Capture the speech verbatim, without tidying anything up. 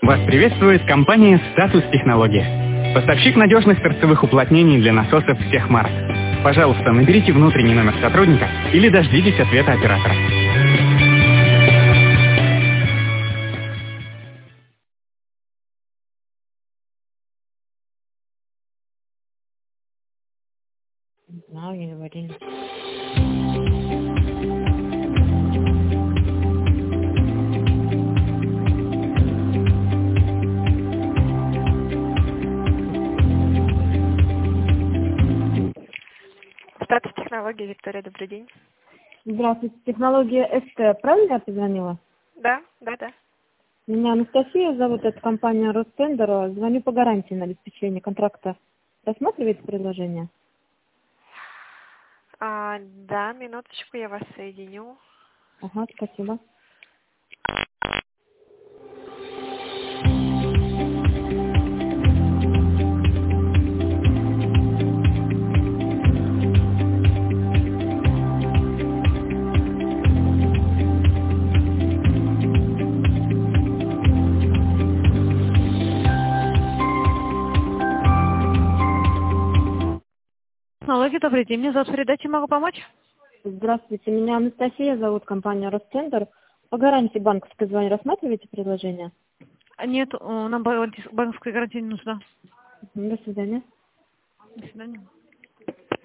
Вас приветствует компания «Статус Технологии». Поставщик надежных торцевых уплотнений для насосов всех марок. Пожалуйста, наберите внутренний номер сотрудника или дождитесь ответа оператора. Знал, не говорили. Статус технологии, Виктория, добрый день. Здравствуйте, технология СТ. Правильно я позвонила? Да, да, да. Меня Анастасия зовут, это компания Ростендер. Звоню по гарантии на обеспечение контракта. Рассматриваете предложение? А, да, минуточку, я вас соединю. Ага, спасибо. Технологии, добрый день. Меня зовут Фарида, чем могу помочь? Здравствуйте, меня Анастасия зовут, компания Ростендер. По гарантии банковской звоню. Рассматриваете предложение? Нет, э, нам ба- банковская гарантия не нужна. До свидания. До свидания.